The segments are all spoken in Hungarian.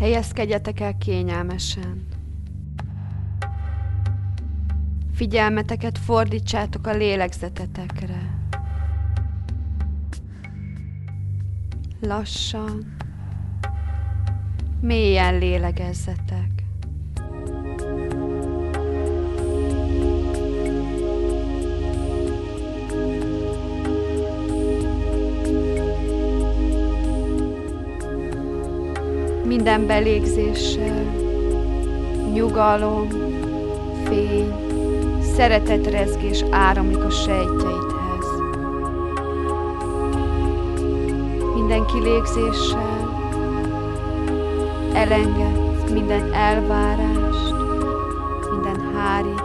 Helyezkedjetek el kényelmesen. Figyelmeteket fordítsátok a lélegzetetekre. Lassan, mélyen lélegezzetek. Minden belégzéssel nyugalom, fény, szeretetrezgés áramlik a sejtjeidhez. Minden kilégzéssel elengedsz minden elvárást, minden hárítást.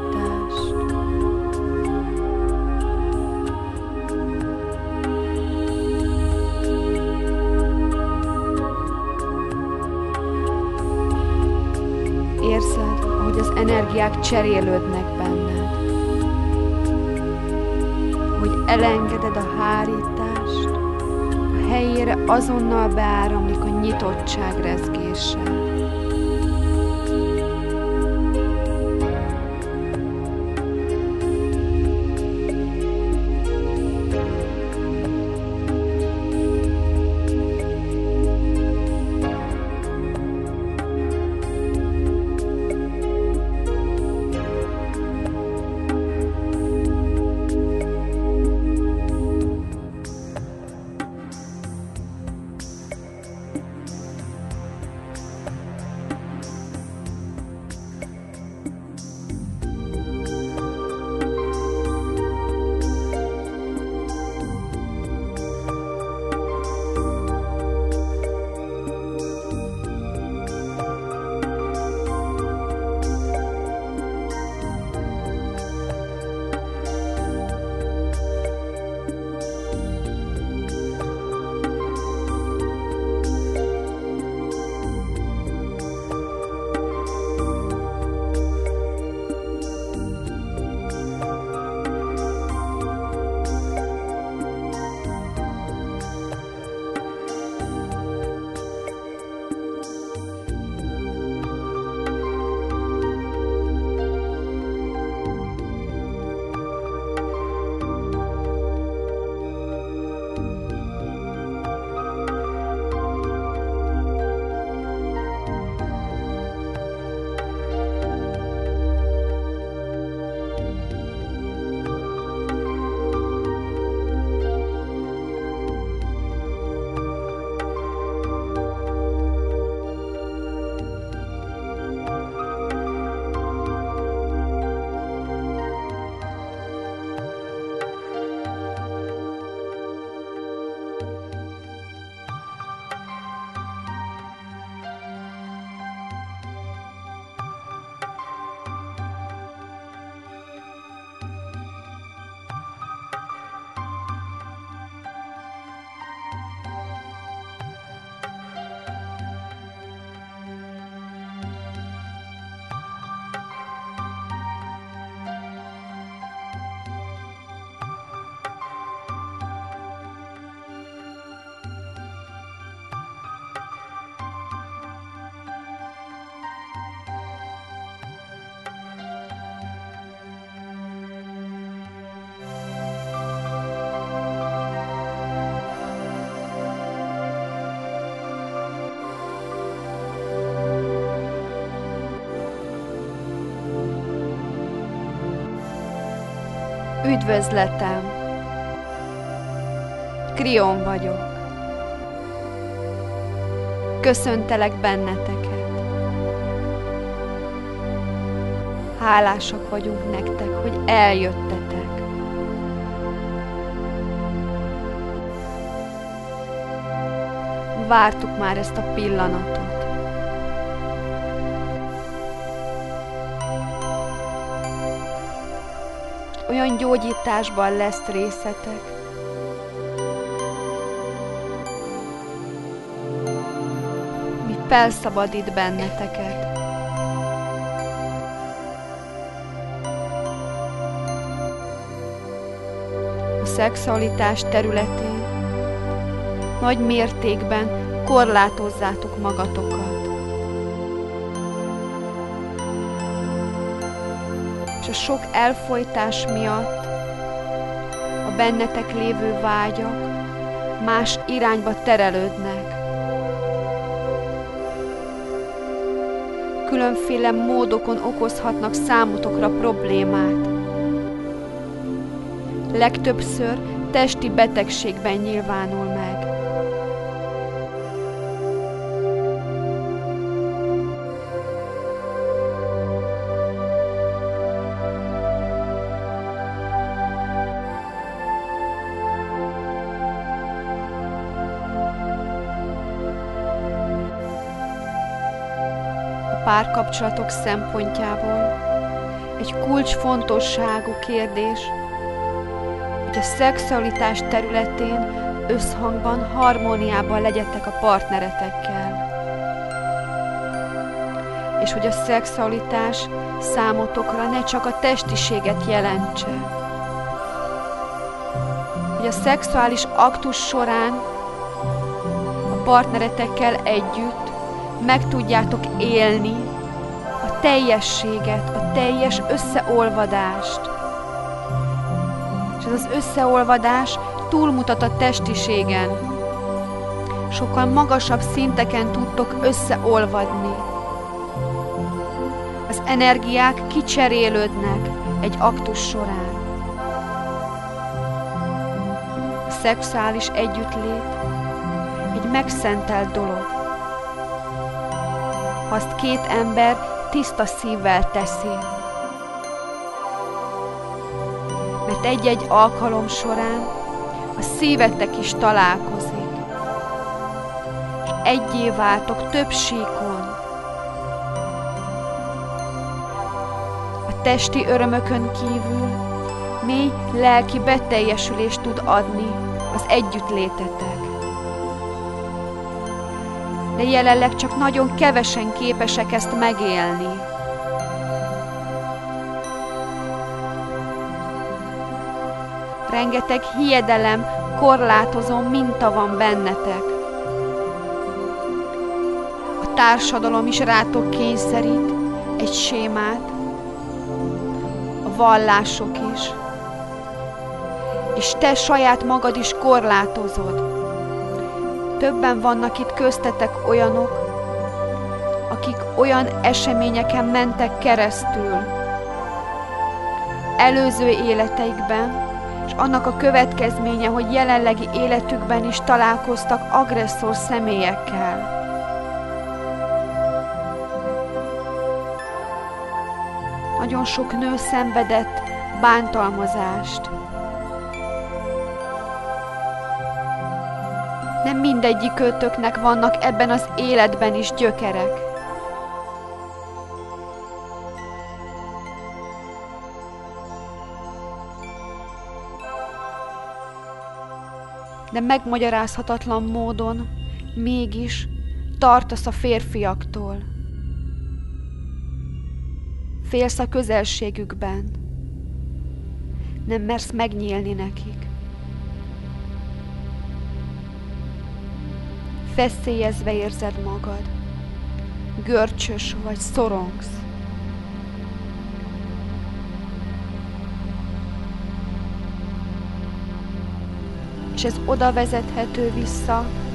Érzed, ahogy az energiák cserélődnek benned, hogy elengeded a hárítást, a helyére azonnal beáramlik a nyitottság rezgése. Üdvözletem! Krión vagyok. Köszöntelek benneteket. Hálásak vagyunk nektek, hogy eljöttetek. Vártuk már ezt a pillanatot. Olyan gyógyításban lesz részetek, mi felszabadít benneteket. A szexualitás területén nagy mértékben korlátozzátok magatokat. és a sok elfojtás miatt a bennetek lévő vágyak más irányba terelődnek. Különféle módokon okozhatnak számotokra problémát. Legtöbbször testi betegségben nyilvánul meg. Párkapcsolatok szempontjából egy kulcsfontosságú kérdés, hogy a szexualitás területén összhangban, harmóniában legyetek a partneretekkel. És hogy a szexualitás számotokra ne csak a testiséget jelentse. Hogy a szexuális aktus során a partneretekkel együtt meg tudjátok élni a teljességet, a teljes összeolvadást. És ez az összeolvadás túlmutat a testiségen. Sokkal magasabb szinteken tudtok összeolvadni. Az energiák kicserélődnek egy aktus során. A szexuális együttlét egy megszentelt dolog. Ha azt két ember tiszta szívvel teszi. Mert egy-egy alkalom során a szívetek is találkozik. És egyé váltok több síkon. A testi örömökön kívül mély lelki beteljesülést tud adni az együttlétetek. De jelenleg csak nagyon kevesen képesek ezt megélni. Rengeteg hiedelem, korlátozó minta van bennetek. A társadalom is rátok kényszerít egy sémát, a vallások is, és te saját magad is korlátozod. Többen vannak itt köztetek olyanok, akik olyan eseményeken mentek keresztül előző életeikben, és annak a következménye, hogy jelenlegi életükben is találkoztak agresszor személyekkel. Nagyon sok nő szenvedett bántalmazást. Nem mindegyikőtöknek vannak ebben az életben is gyökerek. De megmagyarázhatatlan módon mégis tartasz a férfiaktól. Félsz a közelségükben. Nem mersz megnyílni nekik. Feszélyezve érzed magad. Görcsös vagy, szorongsz. És ez oda vezethető vissza,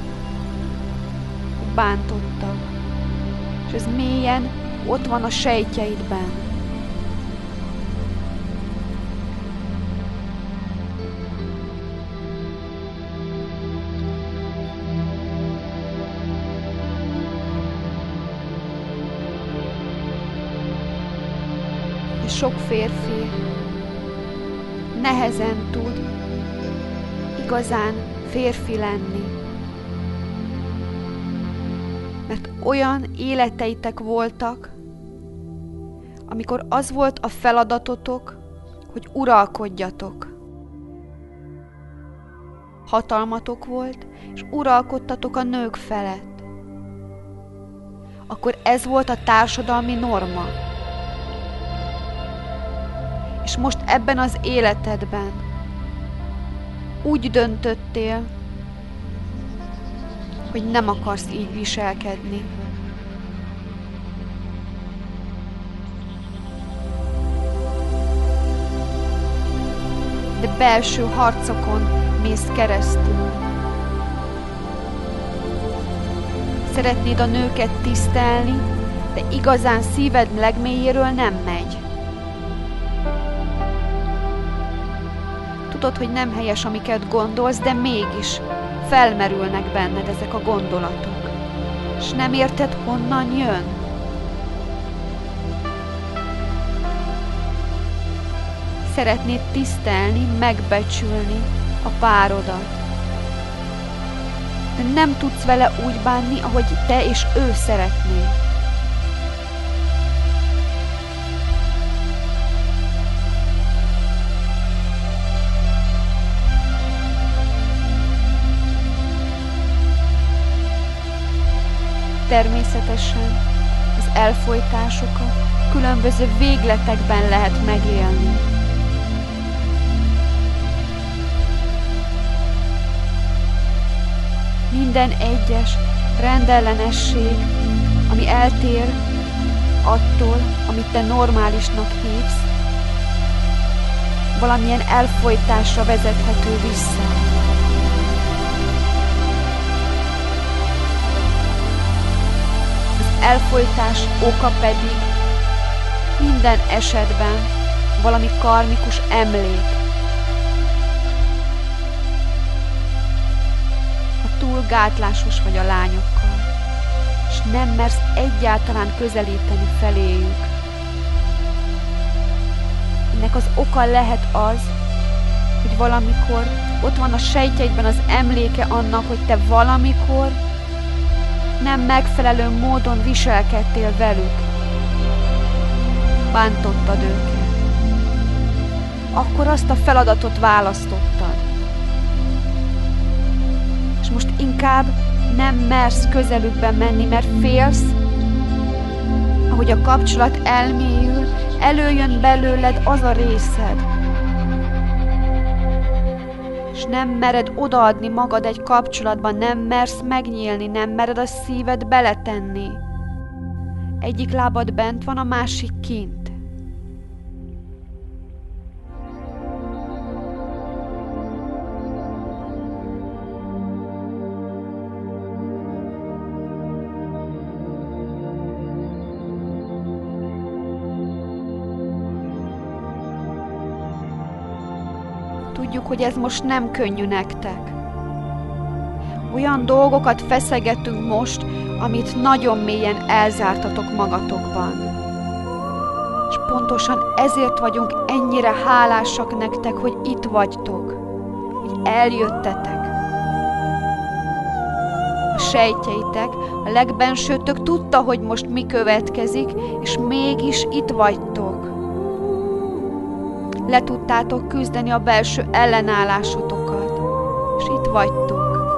hogy bántottak. És ez mélyen ott van a sejtjeidben. És sok férfi nehezen tud igazán férfi lenni. Mert olyan életeitek voltak, amikor az volt a feladatotok, hogy uralkodjatok. Hatalmatok volt, és uralkodtatok a nők felett. Akkor ez volt a társadalmi norma. És most ebben az életedben úgy döntöttél, hogy nem akarsz így viselkedni. de belső harcokon mész keresztül. Szeretnéd a nőket tisztelni, de igazán szíved legmélyéről nem megy. Tudod, hogy nem helyes, amiket gondolsz, de mégis felmerülnek benned ezek a gondolatok. És nem érted, honnan jön? Szeretnéd tisztelni, megbecsülni a párodat. De nem tudsz vele úgy bánni, ahogy te és ő szeretné. Természetesen az elfojtásokat különböző végletekben lehet megélni. Minden egyes rendellenesség, ami eltér attól, amit te normálisnak hívsz, valamilyen elfojtásra vezethető vissza. Az elfojtás oka pedig minden esetben valami karmikus emlék. Túl gátlásos vagy a lányokkal, és nem mersz egyáltalán közelíteni feléjük. Ennek az oka lehet az, hogy valamikor ott van a sejtjeidben az emléke annak, hogy te valamikor nem megfelelő módon viselkedtél velük. Bántottad őket. Akkor azt a feladatot választottad. És most inkább nem mersz közelükbe menni, mert félsz, ahogy a kapcsolat elmélyül, előjön belőled az a részed. És nem mered odaadni magad egy kapcsolatban, nem mersz megnyílni, nem mered a szíved beletenni. Egyik lábad bent van, a másik kint. Tudjuk, hogy ez most nem könnyű nektek. Olyan dolgokat feszegetünk most, amit nagyon mélyen elzártatok magatokban. És pontosan ezért vagyunk ennyire hálásak nektek, hogy itt vagytok, hogy eljöttetek. A sejtjeitek, a legbensőtök tudta, hogy most mi következik, és mégis itt vagytok. Le tudtátok küzdeni a belső ellenállásotokat, és itt vagytok.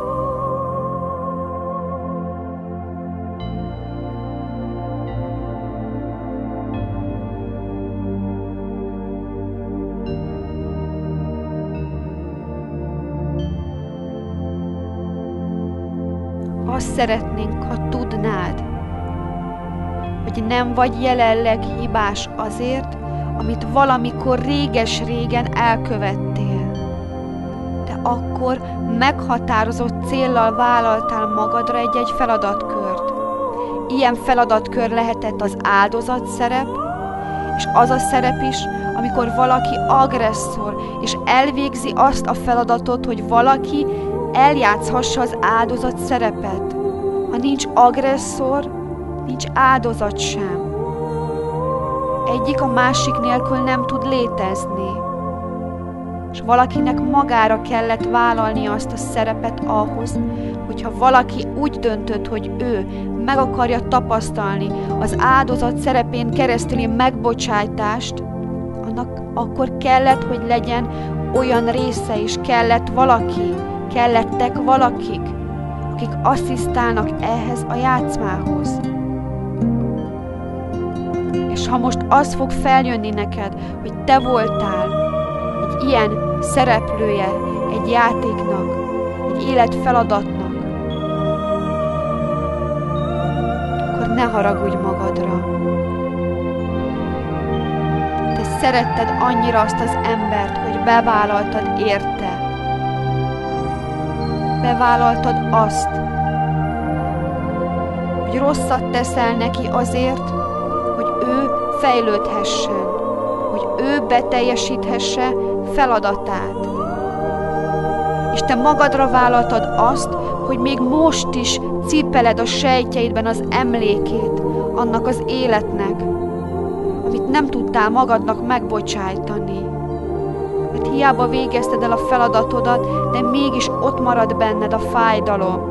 Azt szeretnénk, ha tudnád, hogy nem vagy jelenleg hibás azért, amit valamikor réges-régen elkövettél. De akkor meghatározott céllal vállaltál magadra egy-egy feladatkört. Ilyen feladatkör lehetett az áldozatszerep, és az a szerep is, amikor valaki agresszor, és elvégzi azt a feladatot, hogy valaki eljátszhassa az áldozat szerepet. Ha nincs agresszor, nincs áldozat sem. Egyik a másik nélkül nem tud létezni. És valakinek magára kellett vállalnia azt a szerepet ahhoz, hogyha valaki úgy döntött, hogy ő meg akarja tapasztalni az áldozat szerepén keresztüli megbocsájtást, annak akkor kellett, hogy legyen olyan része is, kellettek valakik, akik asszisztálnak ehhez a játszmához. És ha most az fog feljönni neked, hogy te voltál egy ilyen szereplője egy játéknak, egy életfeladatnak, akkor ne haragudj magadra. Te szeretted annyira azt az embert, hogy bevállaltad érte. Bevállaltad azt, hogy rosszat teszel neki azért, hogy ő fejlődhessen, hogy ő beteljesíthesse feladatát. És te magadra vállaltad azt, hogy még most is cipeled a sejtjeidben az emlékét annak az életnek, amit nem tudtál magadnak megbocsájtani. Mert hiába végezted el a feladatodat, de mégis ott marad benned a fájdalom.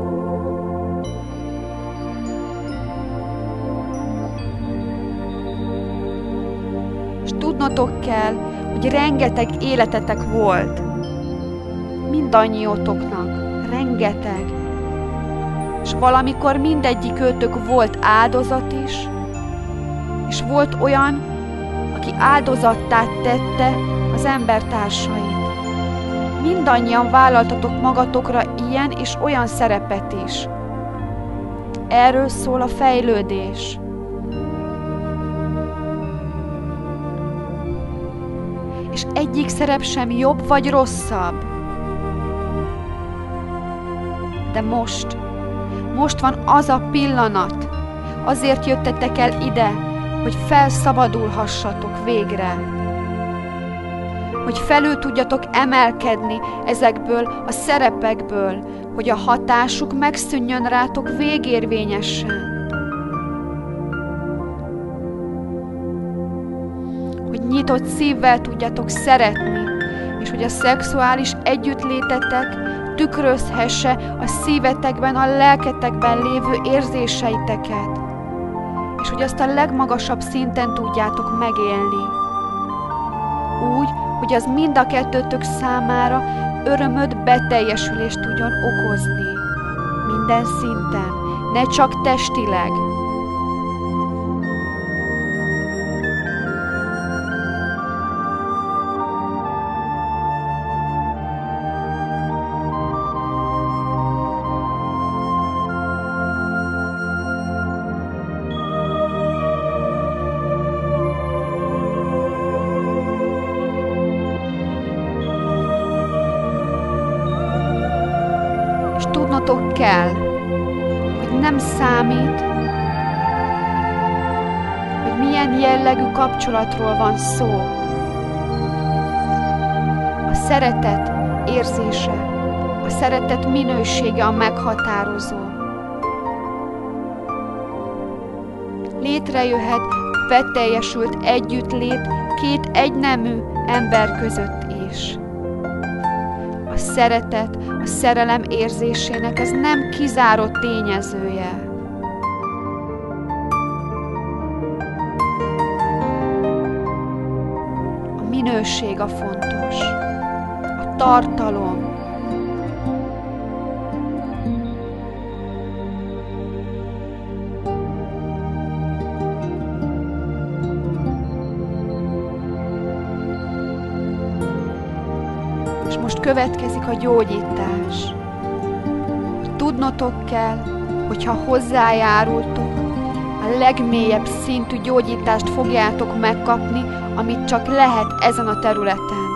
És tudnotok kell, hogy rengeteg életetek volt. Mindannyiótoknak. Rengeteg. És valamikor mindegyik őtök volt áldozat is, és volt olyan, aki áldozattá tette az embertársait. Mindannyian vállaltatok magatokra ilyen és olyan szerepet is. Erről szól a fejlődés. És egyik szerep sem jobb vagy rosszabb. De most van az a pillanat, azért jöttetek el ide, hogy felszabadulhassatok végre. Hogy felül tudjatok emelkedni ezekből a szerepekből, hogy a hatásuk megszűnjön rátok végérvényesen. Hogy nyitott szívvel tudjatok szeretni, és hogy a szexuális együttlétetek tükrözhesse a szívetekben, a lelketekben lévő érzéseiteket, és hogy azt a legmagasabb szinten tudjátok megélni. Úgy, hogy az mind a kettőtök számára örömöt, beteljesülést tudjon okozni. Minden szinten, ne csak testileg. Tudnotok kell, hogy nem számít, hogy milyen jellegű kapcsolatról van szó. A szeretet érzése, a szeretet minősége a meghatározó. Létrejöhet beteljesült együttlét két egynemű ember között is. A szeretet, a szerelem érzésének ez nem kizáró tényezője. A minőség a fontos, a tartalom. És most következik a gyógyítás. Tudnotok kell, hogyha hozzájárultok, a legmélyebb szintű gyógyítást fogjátok megkapni, amit csak lehet ezen a területen.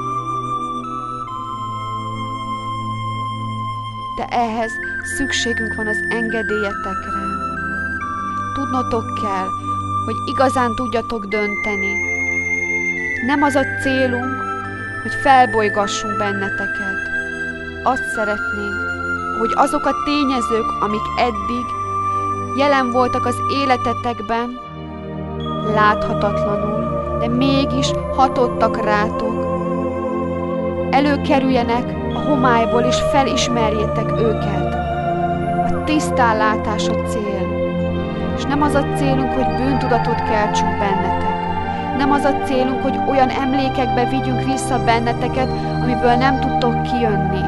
De ehhez szükségünk van az engedélyetekre. Tudnotok kell, hogy igazán tudjatok dönteni. Nem az a célunk, hogy felbolygassunk benneteket. Azt szeretnénk, hogy azok a tényezők, amik eddig jelen voltak az életetekben, láthatatlanul, de mégis hatottak rátok, előkerüljenek a homályból, és felismerjétek őket. A tisztánlátás a cél. És nem az a célunk, hogy bűntudatot keltsünk bennetek. Nem az a célunk, hogy olyan emlékekbe vigyünk vissza benneteket, amiből nem tudtok kijönni.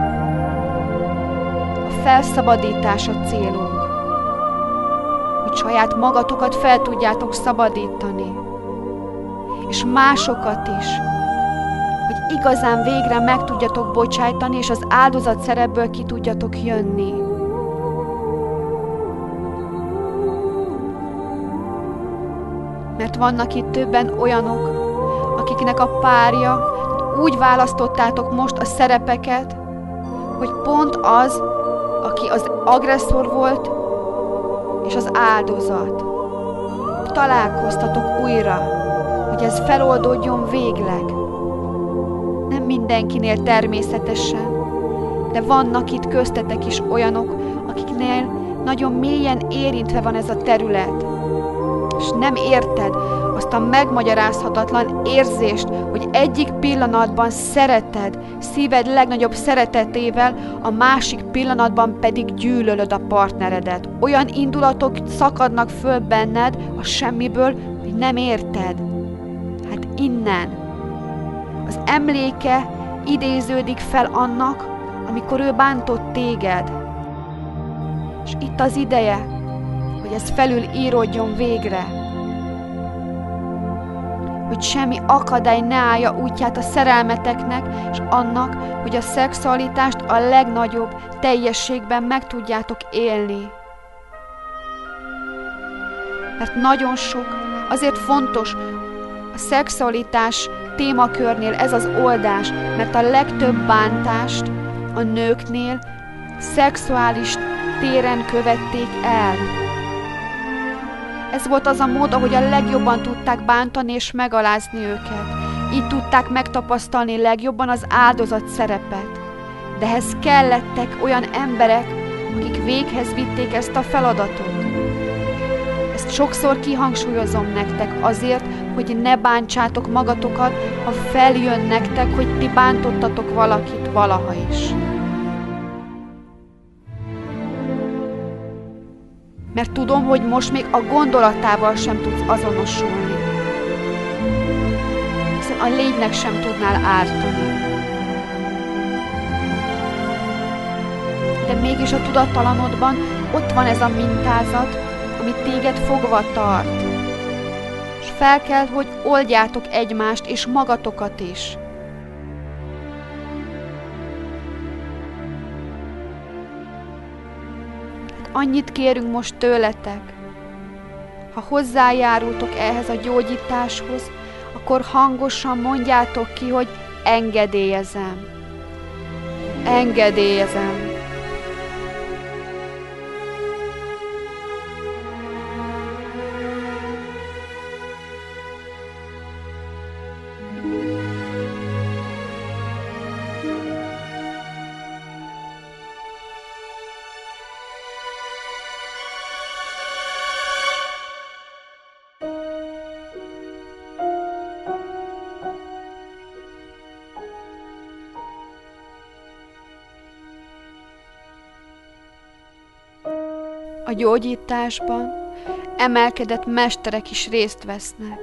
A felszabadítás a célunk. Hogy saját magatokat fel tudjátok szabadítani. És másokat is. Hogy igazán végre meg tudjatok bocsájtani, és az áldozat szerepből ki tudjatok jönni. Mert vannak itt többen olyanok, akiknek a párja, úgy választottátok most a szerepeket, hogy pont az, aki az agresszor volt, és az áldozat. Találkoztatok újra, hogy ez feloldódjon végleg. Nem mindenkinél természetesen, de vannak itt köztetek is olyanok, akiknél nagyon mélyen érintve van ez a terület. És nem érted azt a megmagyarázhatatlan érzést, hogy egyik pillanatban szereted, szíved legnagyobb szeretetével, a másik pillanatban pedig gyűlölöd a partneredet. Olyan indulatok szakadnak föl benned a semmiből, hogy nem érted. Hát innen. Az emléke idéződik fel annak, amikor ő bántott téged. És itt az ideje, hogy ez felül íródjon végre. Hogy semmi akadály ne állja útját a szerelmeteknek, és annak, hogy a szexualitást a legnagyobb teljességben meg tudjátok élni. Mert nagyon sok, azért fontos a szexualitás témakörnél ez az oldás, mert a legtöbb bántást a nőknél szexuális téren követték el. Ez volt az a mód, ahogy a legjobban tudták bántani és megalázni őket. Így tudták megtapasztalni legjobban az áldozat szerepet. De ehhez kellettek olyan emberek, akik véghez vitték ezt a feladatot. Ezt sokszor kihangsúlyozom nektek azért, hogy ne bántsátok magatokat, ha feljön nektek, hogy ti bántottatok valakit valaha is. Mert tudom, hogy most még a gondolatával sem tudsz azonosulni. Hiszen a lénynek sem tudnál ártani. De mégis a tudattalanodban ott van ez a mintázat, ami téged fogva tart. És fel kell, hogy oldjátok egymást és magatokat is. Annyit kérünk most tőletek, ha hozzájárultok ehhez a gyógyításhoz, akkor hangosan mondjátok ki, hogy engedélyezem. Engedélyezem. A gyógyításban emelkedett mesterek is részt vesznek.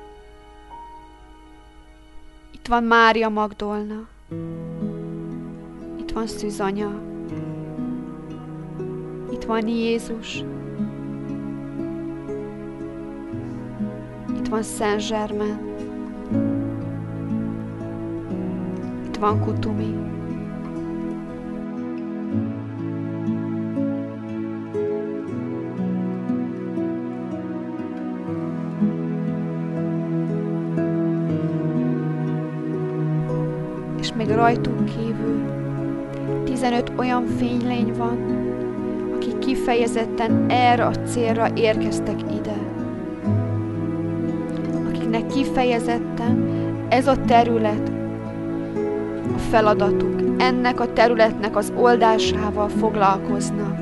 Itt van Mária Magdolna, itt van Szűzanya, itt van Jézus, itt van Szent Zsermen, itt van Kutumi. Még rajtunk kívül 15 olyan fénylény van, akik kifejezetten erre a célra érkeztek ide. Akiknek kifejezetten ez a terület a feladatuk, ennek a területnek az oldásával foglalkoznak.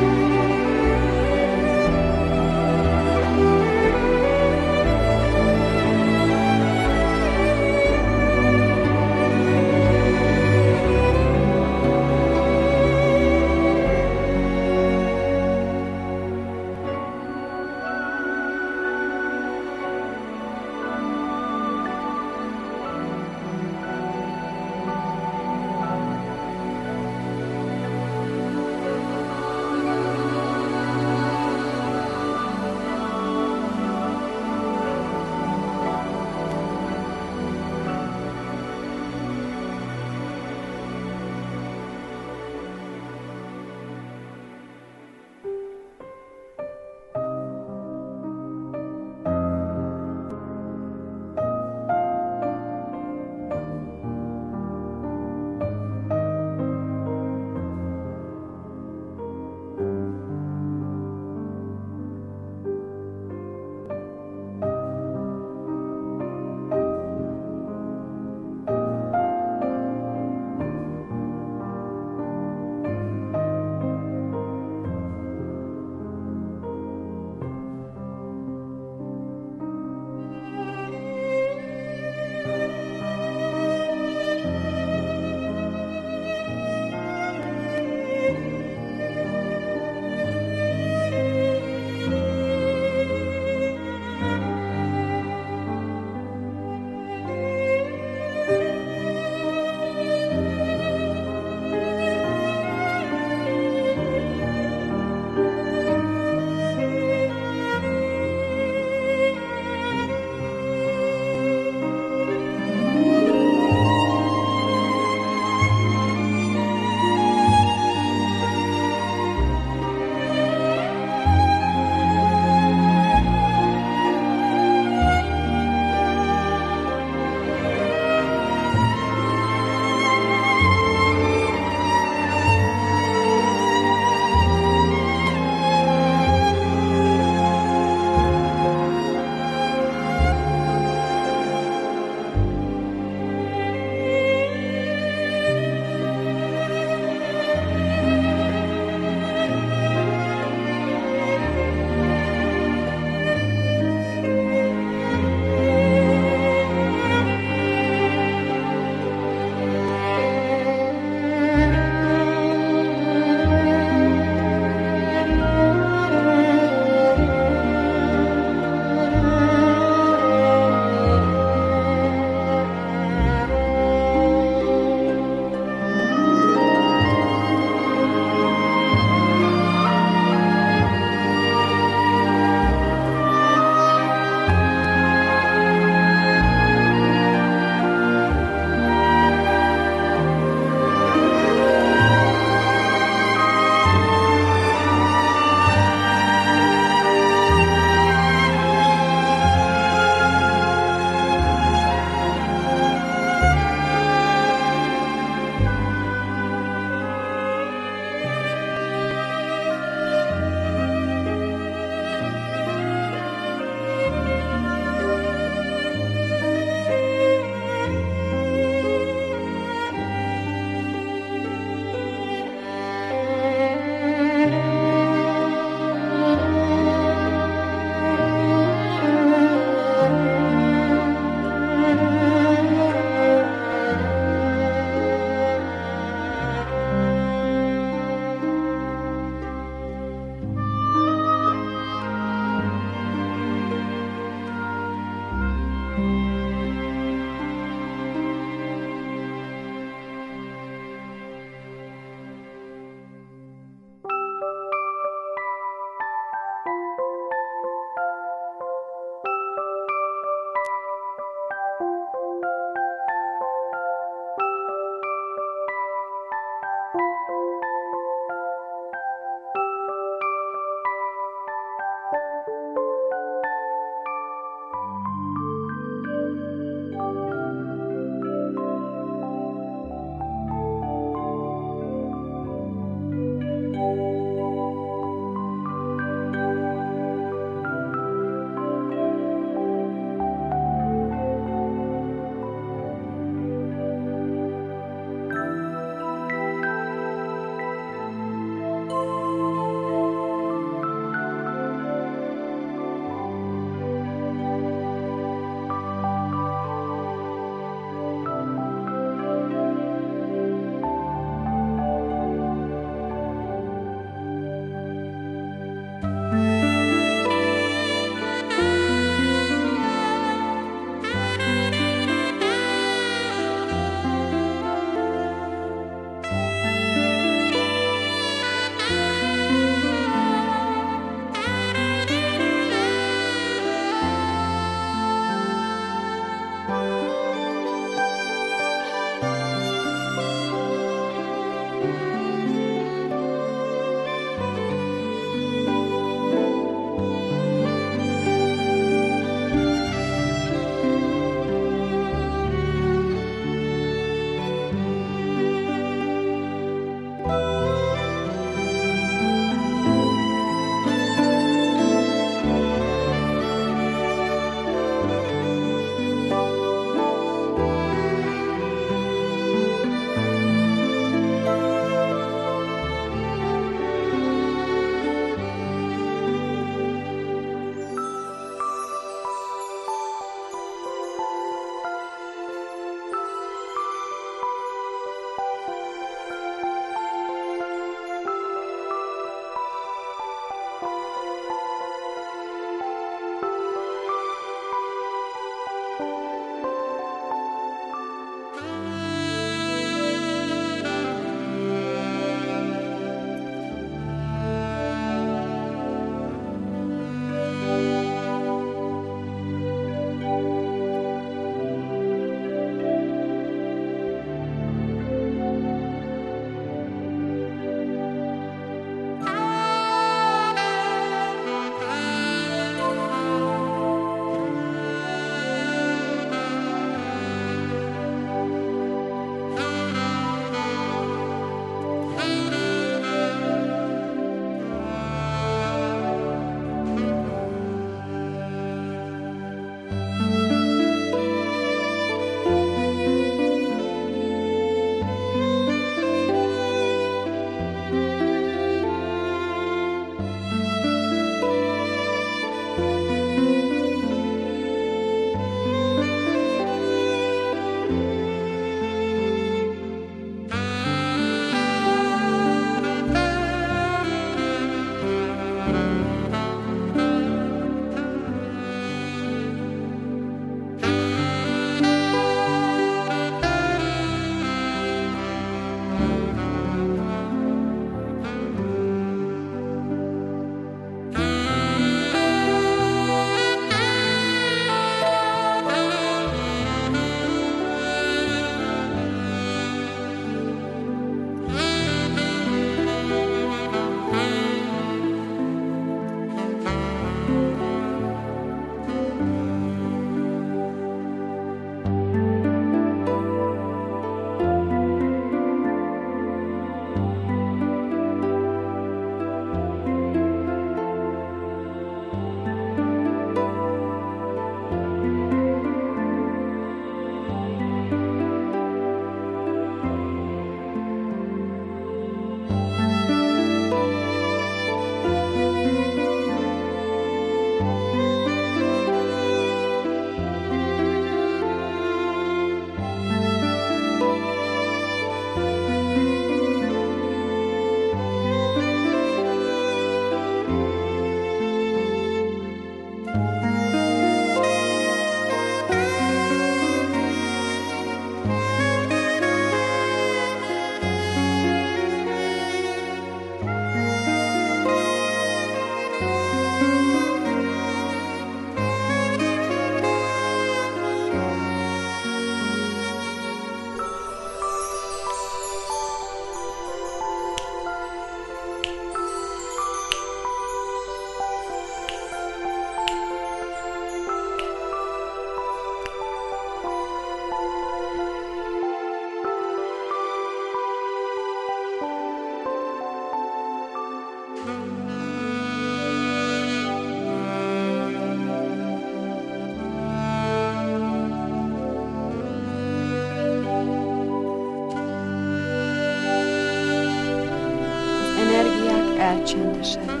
Elcsendesednek.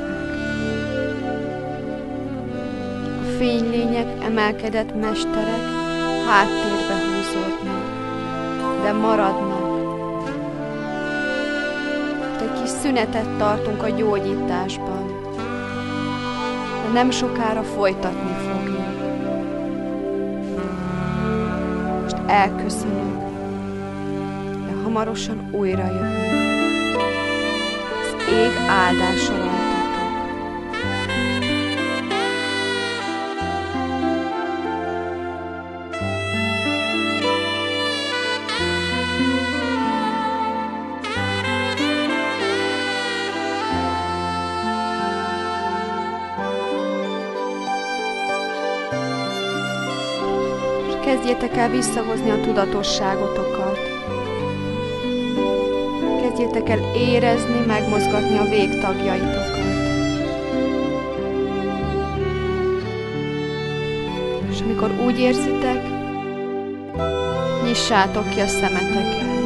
A fénylények, emelkedett mesterek háttérbe húzódnak, de maradnak. Egy kis szünetet tartunk a gyógyításban, de nem sokára folytatni fogjuk. Most elköszönök, de hamarosan újra jövünk. Ég áldása rajtatok. És kezdjétek el visszahozni a tudatosságotokat. Kezdjétek el érezni, megmozgatni a végtagjaitokat. És amikor úgy érzitek, nyissátok ki a szemeteket.